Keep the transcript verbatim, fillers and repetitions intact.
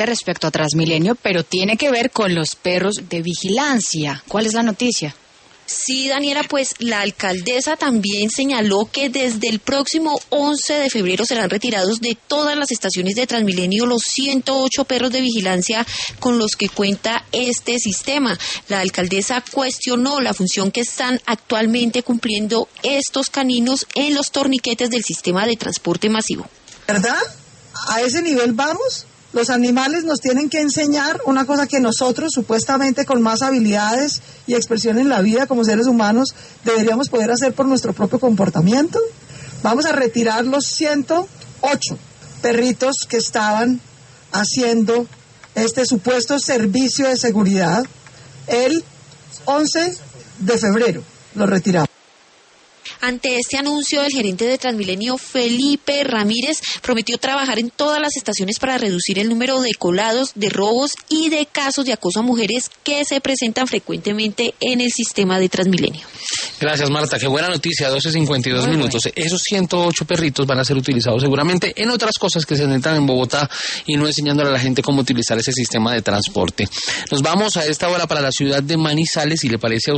fuerte respecto a Transmilenio, pero tiene que ver con los perros de vigilancia. ¿Cuál es la noticia? Sí, Daniela, pues la alcaldesa también señaló que desde el próximo once de febrero serán retirados de todas las estaciones de Transmilenio los ciento ocho perros de vigilancia con los que cuenta este sistema. La alcaldesa cuestionó la función que están actualmente cumpliendo estos caninos en los torniquetes del sistema de transporte masivo. ¿Verdad? A ese nivel vamos. Los animales nos tienen que enseñar una cosa que nosotros, supuestamente con más habilidades y expresión en la vida como seres humanos, deberíamos poder hacer por nuestro propio comportamiento. Vamos a retirar los ciento ocho perritos que estaban haciendo este supuesto servicio de seguridad el once de febrero. Los retiramos. Ante este anuncio, el gerente de Transmilenio, Felipe Ramírez, prometió trabajar en todas las estaciones para reducir el número de colados, de robos y de casos de acoso a mujeres que se presentan frecuentemente en el sistema de Transmilenio. Gracias, Marta. Qué buena noticia, doce cincuenta y dos minutos. Esos ciento ocho perritos van a ser utilizados seguramente en otras cosas que se necesitan en Bogotá y no enseñándole a la gente cómo utilizar ese sistema de transporte. Nos vamos a esta hora para la ciudad de Manizales, si le parece a